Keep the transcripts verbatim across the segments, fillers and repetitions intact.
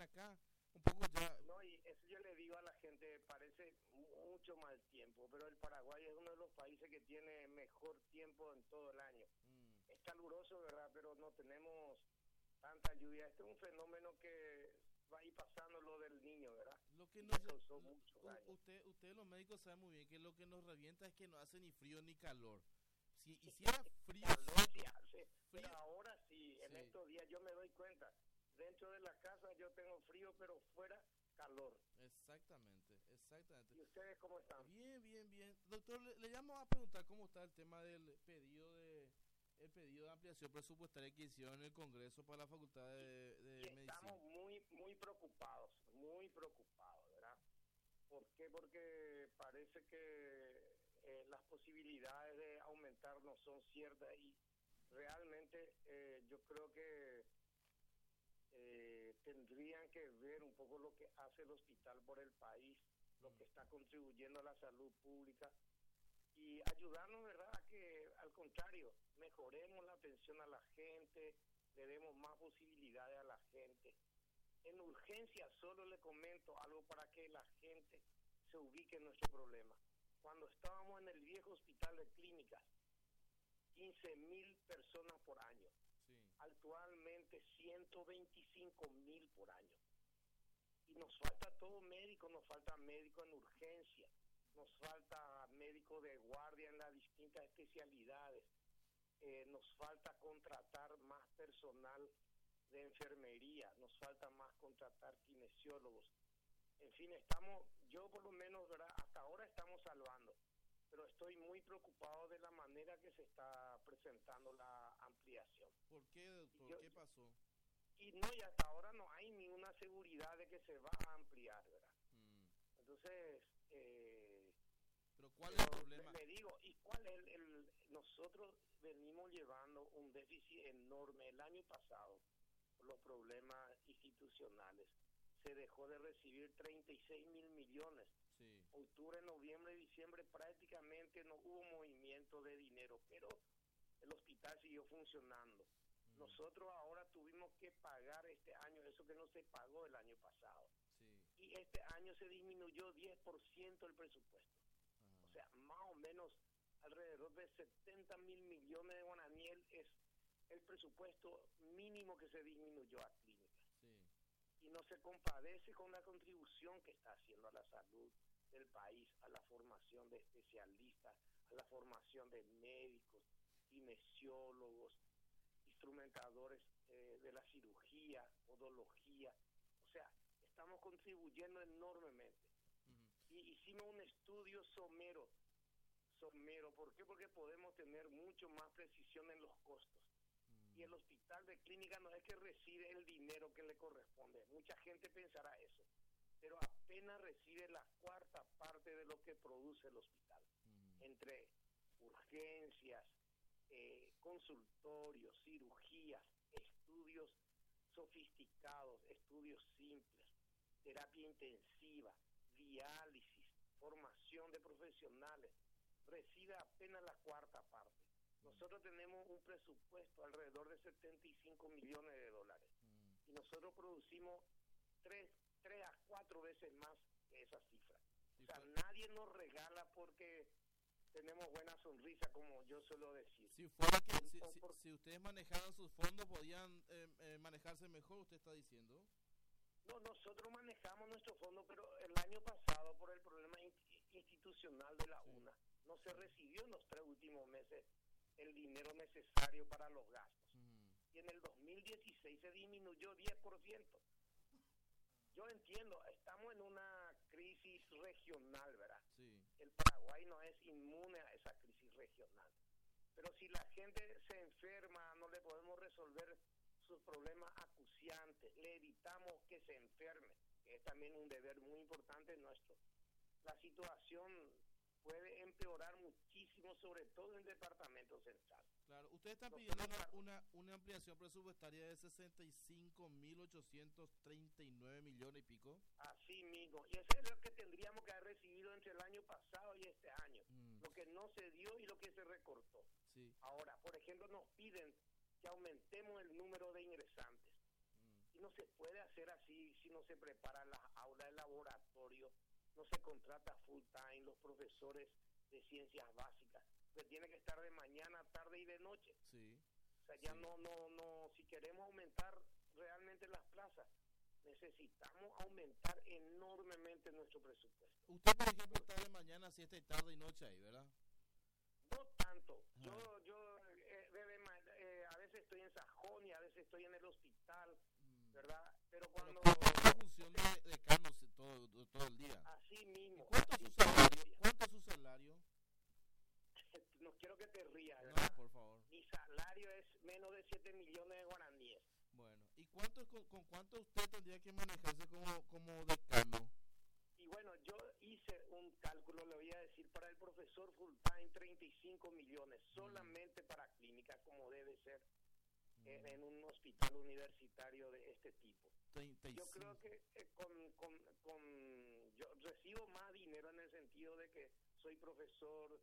acá, un poco ya. No, y eso yo le digo a la gente, parece mucho mal tiempo, pero el Paraguay es uno de los países que tiene mejor tiempo en todo el año. Mm. Es caluroso, ¿verdad? Pero no tenemos tanta lluvia. Este es un fenómeno que va a ir pasando lo del niño, ¿verdad? Lo que Y nos, ya causó lo- mucho u- daño. usted, ustedes los médicos saben muy bien que lo que nos revienta es que no hace ni frío ni calor. Si hiciera frío, Calor sí hace, frío, pero ahora sí, en sí, estos días yo me doy cuenta. Dentro de la casa yo tengo frío, pero fuera calor. exactamente, exactamente. ¿Y ustedes cómo están? Bien, bien, bien. Doctor, le, le llamo a preguntar cómo está el tema del pedido de el pedido de ampliación presupuestaria que hicieron en el Congreso para la Facultad de, Y de Medicina. estamos muy, muy preocupados, muy preocupados, ¿verdad? ¿Por qué? Porque parece que eh, las posibilidades de aumentar no son ciertas y realmente eh, yo creo que eh, tendrían que ver un poco lo que hace el hospital por el país, lo Mm. que está contribuyendo a la salud pública y ayudarnos, ¿verdad? A que al contrario, mejoremos la atención a la gente, le demos más posibilidades a la gente. En urgencia solo le comento algo para que la gente se ubique en nuestro problema. Cuando estábamos en el viejo hospital de clínicas, quince mil personas por año. Sí. Actualmente ciento veinticinco mil por año. Y nos falta todo médico, nos falta médico en urgencia, nos falta médico de guardia en las distintas especialidades, eh, nos falta contratar más personal de enfermería, nos falta más contratar kinesiólogos. En fin, estamos, yo por lo menos, ¿verdad? Hasta ahora estamos salvando, pero estoy muy preocupado de la manera que se está presentando la ampliación. ¿Por qué, doctor? Yo, ¿Qué pasó? y no, y hasta ahora no hay ninguna seguridad de que se va a ampliar, ¿verdad? Mm. Entonces, eh, Pero ¿cuál es el pero problema? le, le digo, ¿y cuál es el, el...? Nosotros venimos llevando un déficit enorme el año pasado por los problemas institucionales. Se dejó de recibir treinta y seis mil millones. Sí. Octubre, noviembre, diciembre prácticamente no hubo movimiento de dinero, pero el hospital siguió funcionando. Mm. Nosotros ahora tuvimos que pagar este año eso que no se pagó el año pasado. Sí. Y este año se disminuyó diez por ciento el presupuesto. Ajá. O sea, más o menos alrededor de setenta mil millones de guaraníes es el presupuesto mínimo que se disminuyó a clínicas. Sí. Y no se compadece con la contribución que está haciendo a la salud del país, a la formación de especialistas, a la formación de médicos, kinesiólogos, instrumentadores eh, de la cirugía, podología. O sea, estamos contribuyendo enormemente. Ujú. Y hicimos un estudio somero, somero. ¿Por qué? Porque podemos tener mucho más precisión en los costos. Mm. Y el hospital de clínica no es que recibe el dinero que le corresponde. Mucha gente pensará eso. Pero apenas recibe la cuarta parte de lo que produce el hospital. Ujú. Entre urgencias, eh, consultorios, cirugías, estudios sofisticados, estudios simples, terapia intensiva, diálisis, formación de profesionales, recibe apenas la cuarta parte. Nosotros tenemos un presupuesto alrededor de setenta y cinco millones de dólares Mm. y nosotros producimos tres, tres a cuatro veces más que esa cifra. Sí, O sea, fue- nadie nos regala porque tenemos buena sonrisa, como yo suelo decir. Si fuera que si, O si- por- si ustedes manejaran sus fondos, podían eh, eh, manejarse mejor, usted está diciendo. No, nosotros manejamos nuestro fondo, pero el año pasado, por el problema in- institucional de la Sí. UNA, no se recibió en los tres últimos meses el dinero necesario para los gastos. Ujú. Y en el dos mil dieciséis se disminuyó diez por ciento. Yo entiendo, estamos en una crisis regional, ¿verdad? Sí. El Paraguay no es inmune a esa crisis regional. Pero si la gente se enferma, no le podemos resolver sus problemas acuciantes, le evitamos que se enferme, que es también un deber muy importante nuestro. La situación puede empeorar muchísimo, sobre todo en el departamento central. Claro, ustedes están Los pidiendo una, temas- una, una ampliación presupuestaria de sesenta y cinco mil ochocientos treinta y nueve millones y pico. Así mismo, y eso es lo que tendríamos que haber recibido entre el año pasado y este año, Mm. lo que no se dio y lo que se recortó. Sí. Ahora, por ejemplo, nos piden que aumentemos el número de ingresantes. Mm. Y no se puede hacer así si no se preparan las aulas de laboratorio, no se contrata full time los profesores de ciencias básicas, que tiene que estar de mañana, tarde y de noche. Sí. O sea, ya Sí. no, no, no, si queremos aumentar realmente las plazas, necesitamos aumentar enormemente nuestro presupuesto. Usted, por ejemplo, está de mañana, siesta y tarde y noche ahí, ¿verdad? No tanto. Ajá. Yo, yo eh, de, de, eh, a veces estoy en Sajón y a veces estoy en el hospital, Mm. ¿verdad? Pero Pero cuando... ¿cuánto es la función de decano todo, todo el día? Así ¿Y mismo. cuánto es así su todo el salario? día. ¿Cuánto es su salario? No quiero que te rías, No, ¿verdad? por favor. Mi salario es menos de siete millones de guaraníes. Bueno, ¿y cuánto es con, con cuánto usted tendría que manejarse como, como decano? Y bueno, yo hice un cálculo, le voy a decir, para el profesor full time, treinta y cinco millones, solamente para clínica, como debe ser Mm. en, en un hospital universitario de este tipo. treinta y cinco. Yo creo que eh, con, con, con, yo recibo más dinero en el sentido de que soy profesor,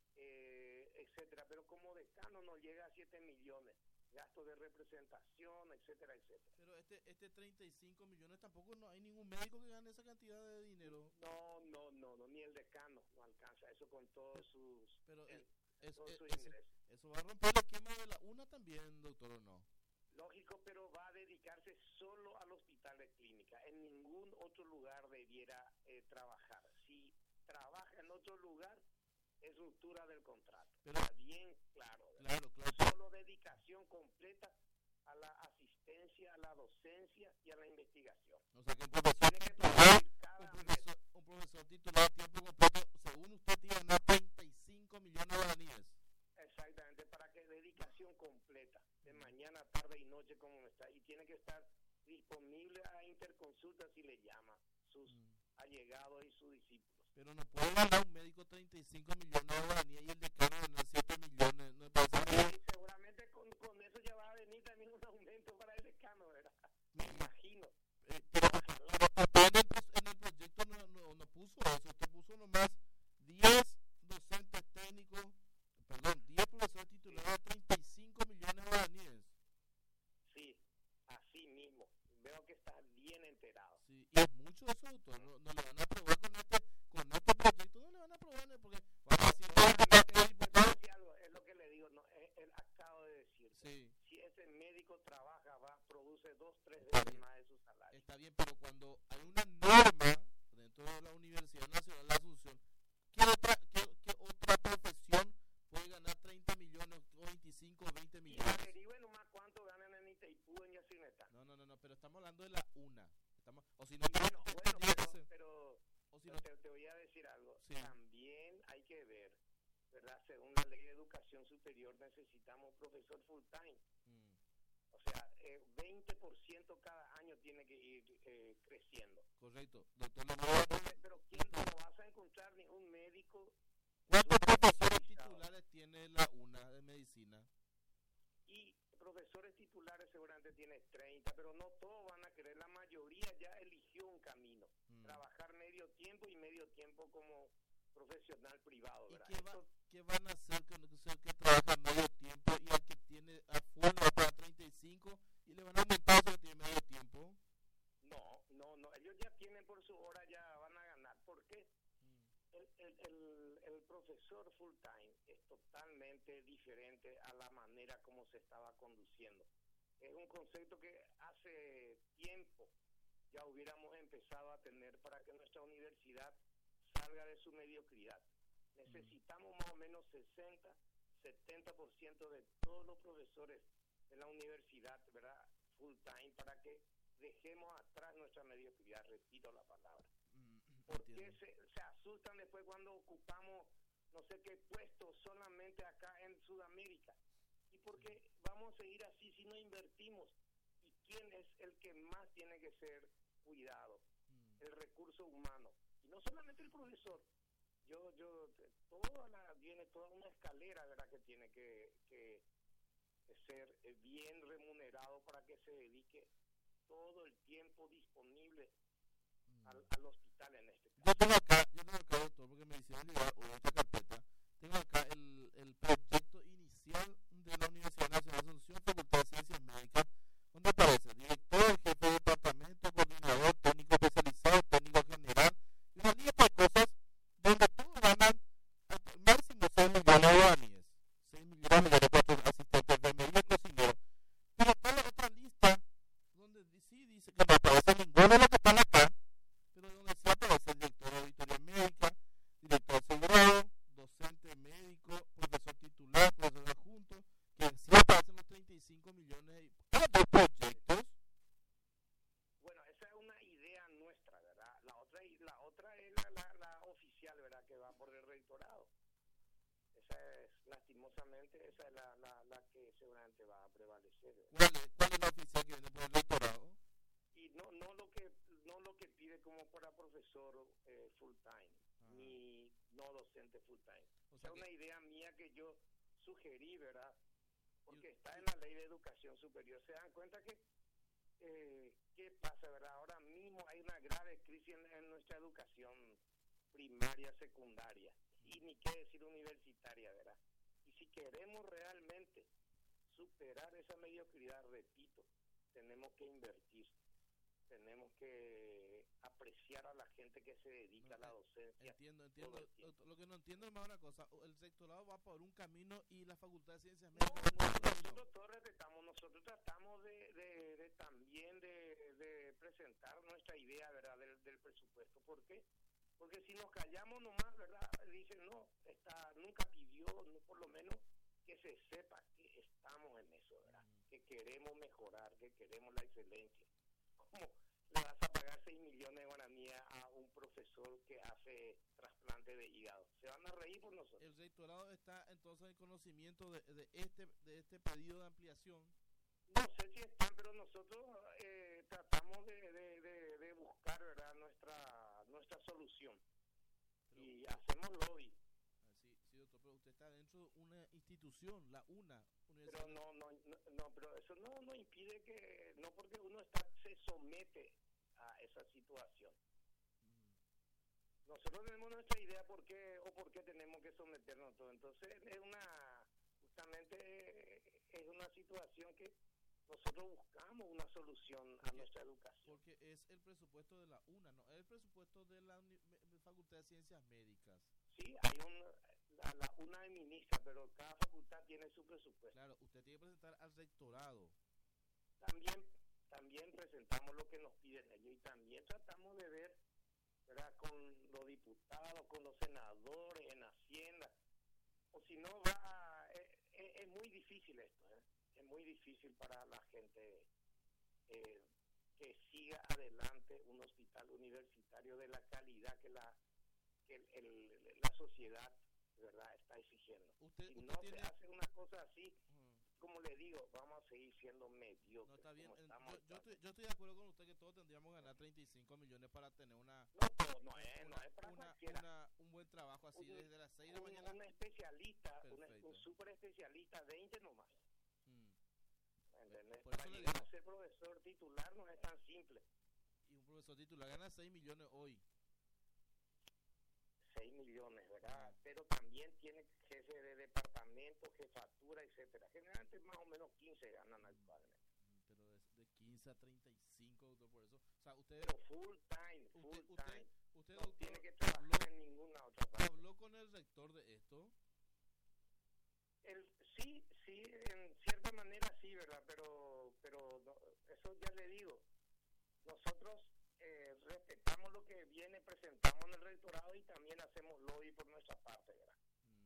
eh, etcétera, pero como decano no llega a siete millones, gastos de representación, etcétera, etcétera. Pero este, este treinta y cinco millones tampoco no hay ningún médico que gane esa cantidad de dinero. No, no, no, no, ni el decano no alcanza eso con todos sus, Pero el, es, todos es, sus es, ingresos. eso va a romper el esquema de la una también, doctor, ¿o no? Lógico, pero va a dedicarse solo al hospital de clínica. En ningún otro lugar debiera eh, trabajar. Si trabaja en otro lugar, es ruptura del contrato. Pero, Está bien claro, ¿verdad? claro, claro. Solo dedicación completa a la asistencia, a la docencia y a la investigación. O sea que un profesor Tiene que titular, producir un cada mes. profesor, un profesor titular a tiempo completo, según usted, tiene que ganar treinta y cinco millones de guaraníes. Exactamente, para que dedicación completa, de mañana, tarde y noche como está, y tiene que estar disponible a interconsulta si le llama sus Mm. allegados y sus discípulos. Pero no puede ganar un médico treinta y cinco millones de guaraníes y el decano ganar siete millones. No me parece Y bien. seguramente con, con eso ya va a venir también un aumento para el decano, ¿verdad? Me imagino. Eh, pero, pero usted en el, pros- en el proyecto no, no, no puso eso, usted puso nomás diez docentes técnicos, perdón, diez profesores titulares de treinta y cinco millones de guaraníes. Sí, así mismo. Veo que estás bien enterado. Sí, y es mucho eso, doctor. No, no le van a aprobar con este, con este proyecto, no le van a aprobar porque van a decir, "Ah, Solamente el te diputado". voy a decir algo, es lo que le digo, no, es, es- acabo de decir. Sí, Si ese médico trabaja, va, produce dos, tres Está veces bien. más de su salario. está bien, pero cuando hay una norma dentro de la Universidad Nacional de Asunción, ¿qué otra, qué, qué otra profesión puede ganar treinta millones, o veinticinco, o veinte Y millones? averigüen nomás cuánto ganan en Itaipú, en Yacinetá. No, no, no, no, pero estamos hablando de la una. Estamos, o si no, Y bueno, te- bueno, tendría que pero, ser- pero o si no, te, te voy a decir algo. Sí. También hay que ver, ¿verdad? Según la ley de educación superior necesitamos profesor full time. mm, O sea, eh, veinte por ciento cada año tiene que ir eh, creciendo. correcto. Doctor, le voy a- Entonces, pero ¿quién no vas a encontrar ningún médico? ¿cuántos profesores especializado? titulares tiene la una de medicina? Y profesores titulares seguramente tiene treinta, pero no todos van a querer. La mayoría ya eligió un camino. Mm. Trabajar medio tiempo y medio tiempo como profesional privado, ¿Y ¿verdad? qué, va, Esto- qué van a hacer con el que, que trabaja medio tiempo y al que tiene a full va para treinta y cinco y le van a aumentar eso que tiene medio tiempo? no, no, no. Ellos ya tienen por su hora, ya van a ganar. ¿Por qué? Mm, El, el, el, el profesor full time es totalmente diferente a la manera como se estaba conduciendo. Es un concepto que hace tiempo ya hubiéramos empezado a tener para que nuestra universidad salga de su mediocridad. Necesitamos más o menos sesenta, setenta por ciento de todos los profesores de la universidad, ¿verdad? Full time, para que dejemos atrás nuestra mediocridad, repito la palabra. mm, ¿Por qué entiendo. se, se asustan después cuando ocupamos no sé qué puesto solamente acá en Sudamérica? ¿Y por qué vamos a seguir así si no invertimos? ¿Y quién es el que más tiene que ser cuidado? Mm, El recurso humano. Y no solamente el profesor. Yo, yo, toda la, viene toda una escalera, ¿verdad? Que tiene que, que, que ser eh, bien remunerado para que se dedique todo el tiempo disponible mm. al, al hospital en este caso. Yo tengo acá, yo tengo acá, doctor, porque me hicieron llegar hoy esta carpeta. Tengo acá el, el proyecto inicial de la Universidad Nacional de Asunción, Facultad de Ciencias Médicas, donde aparece director, jefe millones. ¿Hay dos proyectos? Bueno, esa es una idea nuestra, ¿verdad? La otra, la otra es la, la, la oficial, ¿verdad? Que va por el rectorado. Esa es, lastimosamente, esa es la, la, la que seguramente va a prevalecer, ¿verdad? ¿Cuál es, cuál es la oficial que viene por el rectorado? Y no, no lo que, no lo que pide como para profesor eh, full time, ah. ni no docente full time. O sea, o sea una idea mía que yo sugerí, ¿verdad? Porque está en la ley de educación superior. Se dan cuenta que eh, ¿qué pasa, verdad? Ahora mismo hay una grave crisis en, en nuestra educación primaria, secundaria, y ni qué decir universitaria, ¿verdad? Y si queremos realmente superar esa mediocridad, repito, tenemos que invertir, tenemos que apreciar a la gente que se dedica no, a la docencia. Entiendo, entiendo. Lo, lo que no entiendo es más una cosa, el rectorado va por un camino y la Facultad de Ciencias Médicas... No, no, nosotros todos respetamos, nosotros tratamos de, de, de también de, de presentar nuestra idea, ¿verdad?, del, del presupuesto. ¿Por qué? Porque si nos callamos nomás, ¿verdad?, dicen, no, está, nunca pidió, no, por lo menos que se sepa que estamos en eso, ¿verdad?, mm. que queremos mejorar, que queremos la excelencia. ¿Cómo le vas a pagar seis millones de guaraníes a un profesor que hace trasplante de hígado? Se van a reír por nosotros. El rectorado está entonces en conocimiento de, de este de este pedido de ampliación. No sé si están, pero nosotros eh, tratamos de, de, de, de buscar, ¿verdad?, nuestra nuestra solución. Pero, y hacemos lobby. Sí, sí, doctor, pero usted está dentro de una institución, la UNA. Pero no, no, no, no, pero eso no, no impide que, no porque uno está, se somete a esa situación. Mm. Nosotros tenemos nuestra idea por qué, o por qué tenemos que someternos a todo. Entonces es una, justamente es una situación que nosotros buscamos una solución a nuestra educación. Porque es el presupuesto de la UNA, ¿no? Es el presupuesto de la uni- Facultad de Ciencias Médicas. Sí, hay un, la, la UNA administra, pero cada facultad tiene su presupuesto. Claro, usted tiene que presentar al rectorado. También, también presentamos lo que nos piden ellos y también tratamos de ver, ¿verdad?, con los diputados, con los senadores, en Hacienda. O si no, va, es, es, es muy difícil esto, ¿eh? Es muy difícil para la gente eh, que siga adelante un hospital universitario de la calidad que la que el, el, la sociedad, ¿verdad?, está exigiendo. Usted, si usted no tiene... se hace una cosa así, uh-huh. como le digo, vamos a seguir siendo mediocres. No, está bien. Como yo, yo, estoy, yo estoy de acuerdo con usted que todos tendríamos que ganar treinta y cinco millones para tener una... No, todo, no es, una, no es para una, cualquiera. Una, un buen trabajo así un, desde las seis de la un, mañana. Un especialista, una, un super especialista, veinte nomás. Hmm. ¿Entendés? Para llegar digo, a ser profesor titular no es tan simple. Y un profesor titular gana seis millones hoy. seis millones, ¿verdad? Pero también tiene jefe de departamento, jefatura, etcétera. Generalmente más o menos quince ganan actualmente. Pero de, de quince a treinta y cinco, doctor, por eso. O sea, usted... Pero full time, full usted, usted, time. Usted, no doctor, tiene que trabajar habló, en ninguna otra parte. ¿Habló con el rector de esto? El, sí, sí, en cierta manera sí, ¿verdad? Pero, pero no, eso ya le digo. Nosotros eh, respetamos lo que viene, presentamos en el rectorado y también hacemos lobby por nuestra parte, ¿verdad?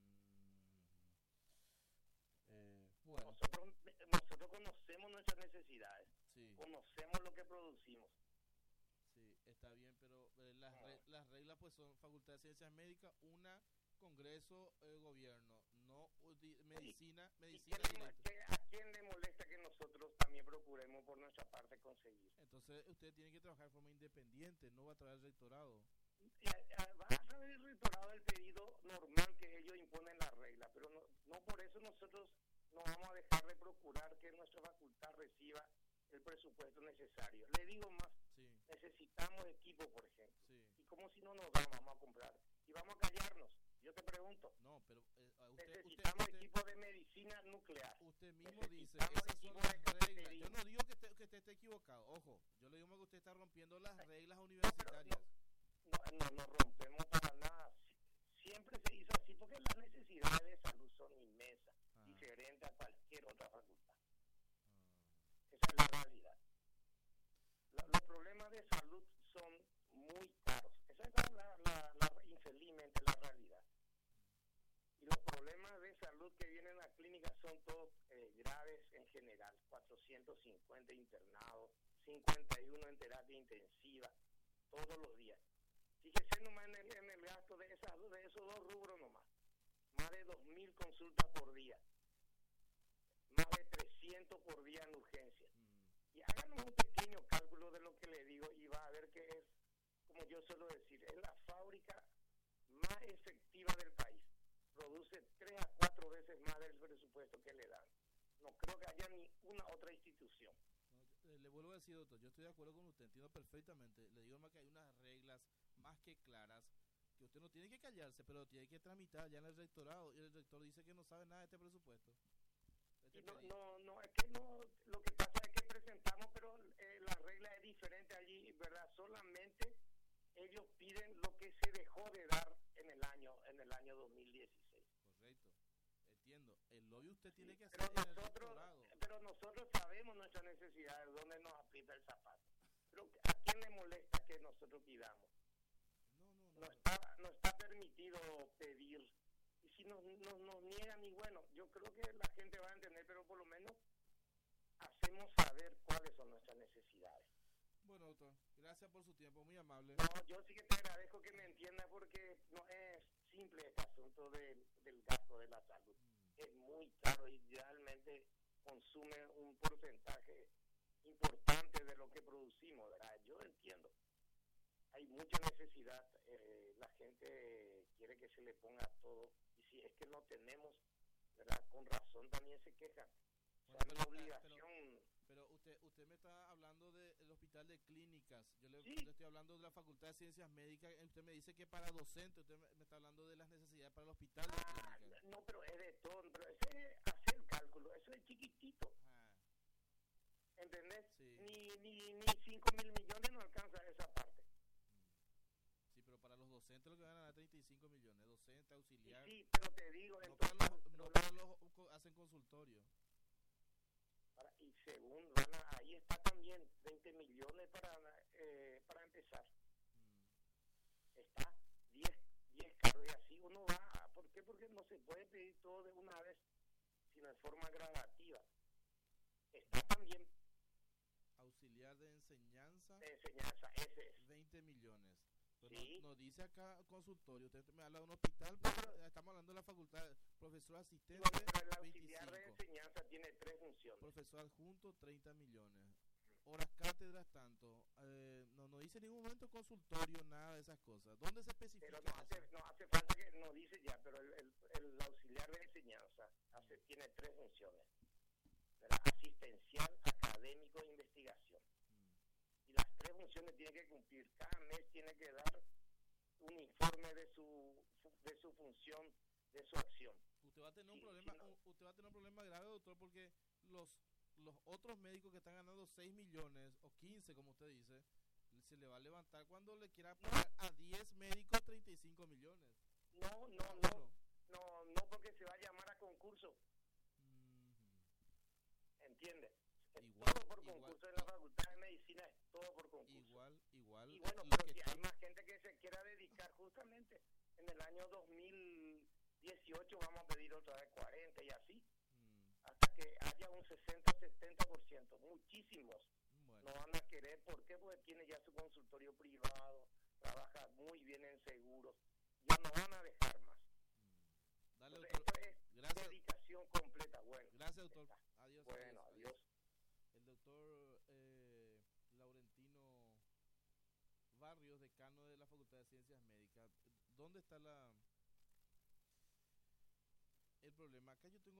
Mm, eh, bueno. Nosotros, nosotros conocemos nuestras necesidades, sí. Conocemos lo que producimos. Sí, está bien, pero eh, las, ah. re, las reglas pues son Facultad de Ciencias Médicas, una, Congreso, eh, Gobierno, no di, medicina, sí. medicina. ¿Y quién, que, ¿A quién le molesta que nosotros también procuremos por nuestra parte conseguir? Entonces usted tiene que trabajar de forma independiente, no va a traer el rectorado. Va a traer el rectorado el pedido normal que ellos imponen la regla, pero no, no por eso nosotros no vamos a dejar de procurar que nuestra facultad reciba el presupuesto necesario. Le digo más, sí. Necesitamos equipo, por ejemplo. Sí. Y como si no nos vamos, vamos a comprar. Y vamos a callarnos. Yo te pregunto. No, pero eh, usted, necesitamos usted, equipo de medicina nuclear. Usted mismo dice, esas son las reglas. Yo no digo que, te, que usted esté equivocado. Ojo, yo le digo que usted está rompiendo las reglas universitarias. No, no, no, no rompemos para nada. Siempre se hizo así porque las necesidades de salud son inmensas, ah. diferentes a cualquier otra facultad. Ah. Esa es la realidad. La, los problemas de salud son muy caros. Esa es la, la, la, la infelizmente la realidad. Y los problemas de salud que vienen a clínicas son todos eh, graves en general, cuatrocientos cincuenta internados, cincuenta y uno en terapia intensiva, todos los días. Fíjese nomás en el, en el gasto de, esas, de esos dos rubros nomás, más de dos mil consultas por día, más de trescientos por día en urgencia. Mm. Y hagan un pequeño cálculo de lo que le digo y va a ver que es, como yo suelo decir, es la fábrica más efectiva del país. Produce tres a cuatro veces más del presupuesto que le dan. No creo que haya ni una otra institución. No, le vuelvo a decir, doctor, yo estoy de acuerdo con usted, entiendo perfectamente. Le digo más que hay unas reglas más que claras, que usted no tiene que callarse, pero tiene que tramitar ya en el rectorado, y el rector dice que no sabe nada de este presupuesto. Este no, no, no, es que no, lo que pasa es que presentamos, pero eh, la regla es diferente allí, ¿verdad? Solamente ellos piden lo que se dejó de dar en el año, en el año dos mil dieciséis. Correcto, entiendo. El lobby usted Sí, tiene que hacer pero en nosotros, el rectorado. Pero nosotros sabemos nuestras necesidades, dónde nos aprieta el zapato. Pero ¿a quién le molesta que nosotros pidamos? No, no, no. No está, no está permitido pedir. Y si nos, nos, nos niegan, y bueno, yo creo que la gente va a entender, pero por lo menos hacemos saber cuáles son nuestras necesidades. Bueno, doctor, gracias por su tiempo, muy amable. No, yo sí que te agradezco que me entiendas porque no es simple este asunto del, del gasto de la salud. Mm. Es muy caro y realmente consume un porcentaje importante de lo que producimos, ¿verdad? Yo entiendo. Hay mucha necesidad, eh, la gente quiere que se le ponga todo, y si es que no tenemos, ¿verdad? Con razón también se quejan. Bueno, o sea, pero, es una obligación. Pero, pero usted usted me está hablando del hospital de clínicas, yo le, sí. le estoy hablando de la Facultad de Ciencias Médicas, usted me dice que para docente, usted me, me está hablando de las necesidades para el hospital ah, de clínicas. No, pero es de todo, pero ese es hacer el cálculo, eso es chiquitito. Ah. ¿Entendés? Sí. Ni, ni, ni cinco mil millones no alcanza esa parte. Sí, pero para los docentes lo que van a dar treinta y cinco millones, docente, auxiliar. Sí, pero te digo, no entonces, para los, no para los hacen consultorio. Para, y según van a, ahí está también veinte millones para eh, para empezar. Mm. Está diez, diez carros y así uno va. ¿Por qué? Porque no se puede pedir todo de una vez, sino de forma gradativa. Está también auxiliar de enseñanza. De enseñanza, ese es. veinte millones. Pero sí. Nos no dice acá consultorio, usted me habla de un hospital, pero estamos hablando de la facultad, profesor asistente, bueno, pero el auxiliar veinticinco. De enseñanza tiene tres funciones. Profesor adjunto, treinta millones. Horas cátedras, tanto. Eh, no, no dice en ningún momento consultorio, nada de esas cosas. ¿Dónde se especifica Pero no hace, eso? no hace falta que no dice ya, pero el, el, el auxiliar de enseñanza hace, tiene tres funciones. ¿Verdad? Asistencial, académico e investigación. Y las tres funciones tiene que cumplir. Cada mes tiene que dar un informe de su de su función, de su acción. Usted va a tener un sí, problema, sí, no. usted va a tener un problema grave, doctor, porque los los otros médicos que están ganando seis millones o quince, como usted dice, se le va a levantar cuando le quiera pagar no. a diez médicos treinta y cinco millones. No, no, no. No, no porque se va a llamar a concurso. Mm-hmm. ¿Entiende? Igual, todo por igual, concurso en la Facultad de Medicina, es todo por concurso. Igual, igual. Y bueno, pero si está... hay más gente que se quiera dedicar justamente en el año dos mil dieciocho vamos a pedir otra vez cuarenta y así, mm. hasta que haya un sesenta setenta por ciento. Muchísimos bueno. No van a querer. ¿Por qué? Porque tiene ya su consultorio privado, trabaja muy bien en seguros, ya no van a dejar más. Mm. Dale, Entonces, doctor. esto es Gracias. Dedicación completa. Bueno, gracias, doctor. Está. Adiós. Bueno, adiós. adiós. El doctor eh, Laurentino Barrios, decano de la Facultad de Ciencias Médicas. ¿Dónde está la el problema? Acá yo tengo